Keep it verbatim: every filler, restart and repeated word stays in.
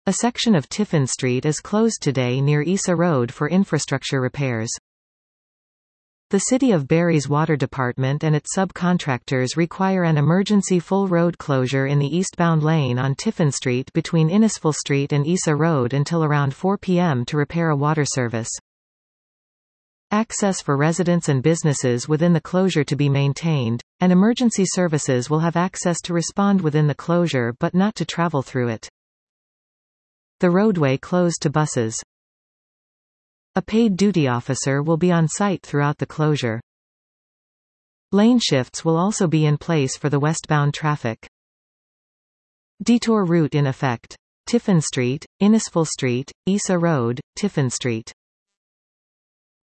A section of Tiffin Street is closed today near Isa Road for infrastructure repairs. The City of Barrie's Water Department and its subcontractors require an emergency full road closure in the eastbound lane on Tiffin Street between Innisfil Street and Isa Road until around four p m to repair a water service. Access for residents and businesses within the closure to be maintained, and emergency services will have access to respond within the closure but not to travel through it. The roadway closed to buses. A paid duty officer will be on site throughout the closure. Lane shifts will also be in place for the westbound traffic. Detour route in effect. Tiffin Street, Innisfil Street, Isa Road, Tiffin Street.